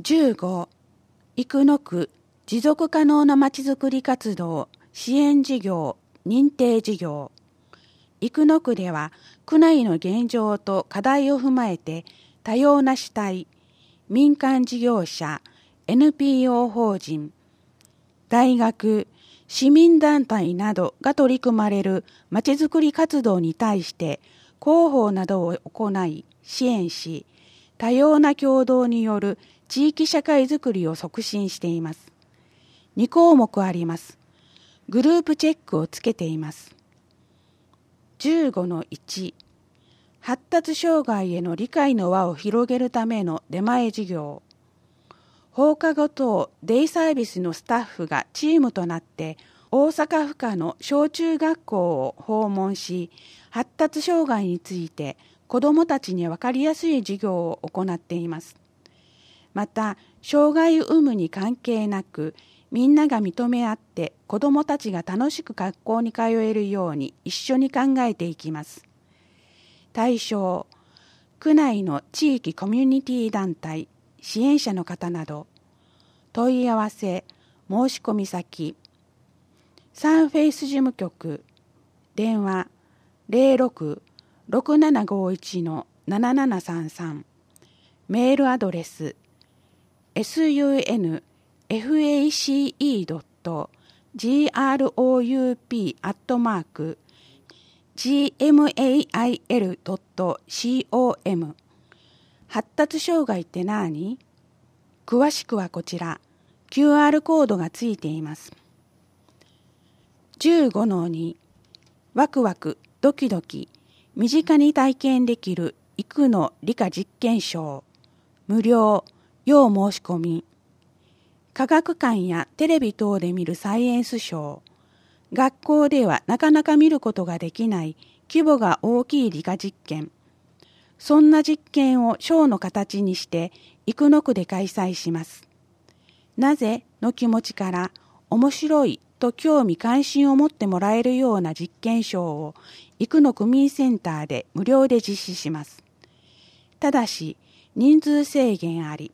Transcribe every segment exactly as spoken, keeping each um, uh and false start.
じゅうご、生野区持続可能なまちづくり活動支援事業認定事業。生野区では区内の現状と課題を踏まえて多様な主体、民間事業者、エヌピーオー 法人、大学、市民団体などが取り組まれるまちづくり活動に対して広報などを行い支援し、多様な協働による地域社会づくりを促進しています。に項目あります。グループチェックをつけています。じゅうごのいち、発達障害への理解の輪を広げるための出前事業。放課後等デイサービスのスタッフがチームとなって大阪府下の小中学校を訪問し、発達障害について子どもたちに分かりやすい授業を行っています。また、障害有無に関係なく、みんなが認め合って子どもたちが楽しく学校に通えるように一緒に考えていきます。対象、区内の地域コミュニティ団体、支援者の方など。問い合わせ、申し込み先、サンフェイス事務局、電話 ゼロろく ろくななごいち ななななさんさん、メールアドレス、エスユーエヌエフエーシーイードットグループ アットマーク ジーエムエーアイエル ドット コム。 発達障害って何？詳しくはこちら、キューアール コードがついています。じゅうごのに、ワクワク、ドキドキ、身近に体験できる生野理科実験ショー、無料、要申し込み。科学館やテレビ等で見るサイエンスショー、学校ではなかなか見ることができない規模が大きい理科実験。そんな実験をショーの形にして生野区で開催します。なぜの気持ちから面白いと興味関心を持ってもらえるような実験ショーを生野区民センターで無料で実施します。ただし人数制限あり。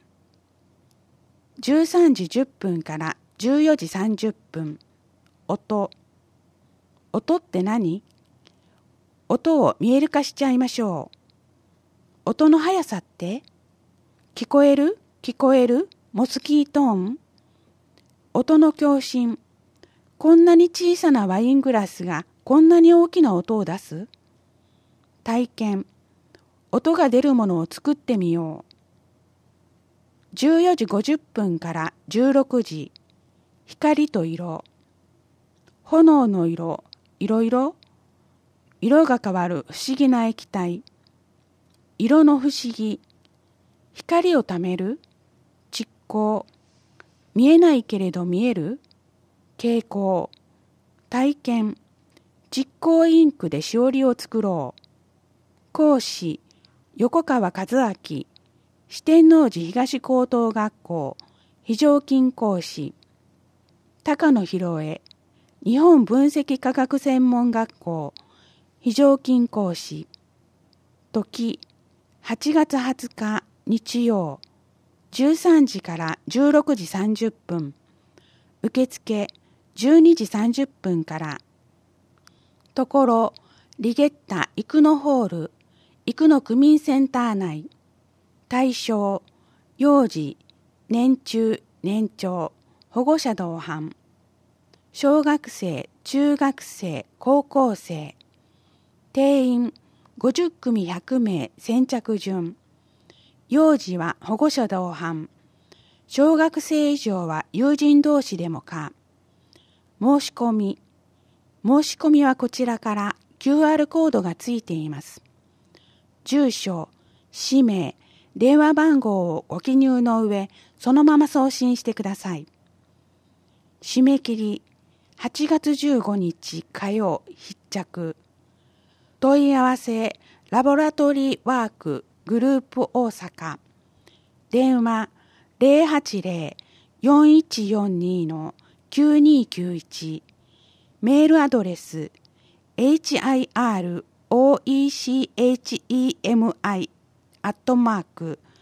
じゅうさんじじゅっぷんからじゅうよじさんじゅっぷん。音。音って何？音を見える化しちゃいましょう。音の速さって？聞こえる？聞こえる？モスキートーン？音の共振。こんなに小さなワイングラスがこんなに大きな音を出す？体験。音が出るものを作ってみよう。じゅうよじごじゅっぷんからじゅうろくじ。光と色。炎の色、いろいろ。色が変わる不思議な液体。色の不思議。光をためる。蓄光。見えないけれど見える。蛍光。体験。実光インクでしおりを作ろう。講師、横川和明。四天王寺東高等学校非常勤講師、高野博恵日本分析科学専門学校非常勤講師、時はちがつはつか日曜じゅうさんじからじゅうろくじさんじゅっぷん、受付じゅうにじさんじゅっぷんから。ところリゲッタ生野ホール生野区民センター内。対象、幼児、年中、年長、保護者同伴。小学生、中学生、高校生。定員、ごじゅっくみひゃくめい先着順。幼児は保護者同伴。小学生以上は友人同士でもか。申し込み。申し込みはこちらから キューアール コードがついています。住所、氏名、電話番号をご記入の上、そのまま送信してください。締め切り、はちがつじゅうごにち火曜必着。問い合わせ、ラボラトリーワークグループ大阪。電話、ゼロはちゼロ よんいちよんに きゅうにきゅういち。メールアドレス、エイチアイアールオーイーシーエイチイーエムアイアットマーク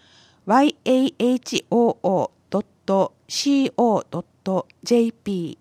ワイエーエイチオーオードットシーオードットジェーピー